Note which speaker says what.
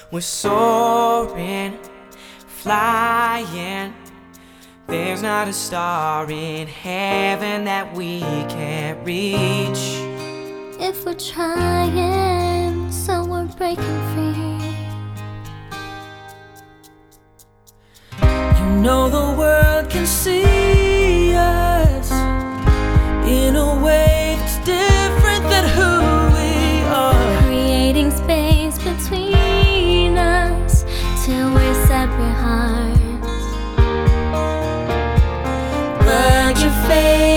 Speaker 1: We're soaring, flying. There's not a star in heaven that we can't reach.
Speaker 2: If we're trying, so we're breaking free.
Speaker 1: You know the world can see us in a way that's different than who we are.
Speaker 2: Creating space between us till we're separate hearts.
Speaker 1: But your face